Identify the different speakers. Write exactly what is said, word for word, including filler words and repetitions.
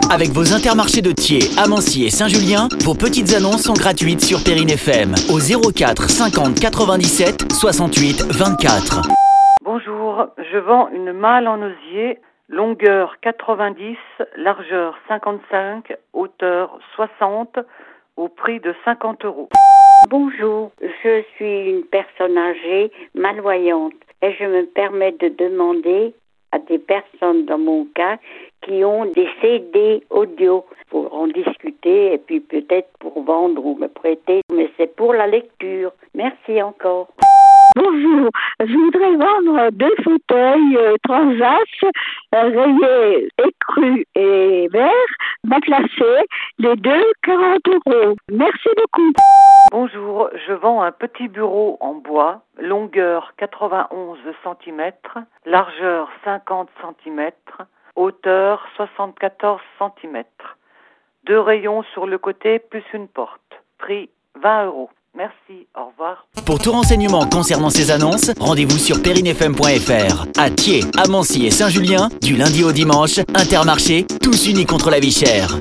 Speaker 1: Avec vos Intermarchés de Thiers, Amancy et Saint-Julien, vos petites annonces sont gratuites sur Perrine F M au zéro quatre cinquante quatre-vingt-dix-sept soixante-huit vingt-quatre.
Speaker 2: Bonjour, je vends une malle en osier, longueur quatre-vingt-dix, largeur cinquante-cinq, hauteur soixante, au prix de cinquante euros.
Speaker 3: Bonjour, je suis une personne âgée, malvoyante, et je me permets de demander à des personnes dans mon cas qui ont des C D audio pour en discuter et puis peut-être pour vendre ou me prêter, mais c'est pour la lecture. Merci encore.
Speaker 4: Bonjour, je voudrais vendre deux fauteuils euh, Transas, euh, rayés écru et vert, matelassés, les deux quarante euros. Merci beaucoup.
Speaker 2: Bonjour, je vends un petit bureau en bois, longueur quatre-vingt-onze centimètres, largeur cinquante centimètres, hauteur soixante-quatorze centimètres. Deux rayons sur le côté plus une porte. Prix vingt euros. Merci, au revoir.
Speaker 1: Pour tout renseignement concernant ces annonces, rendez-vous sur perrine f m point f r. À Thiers, Amancy et Saint-Julien, du lundi au dimanche, Intermarché, tous unis contre la vie chère.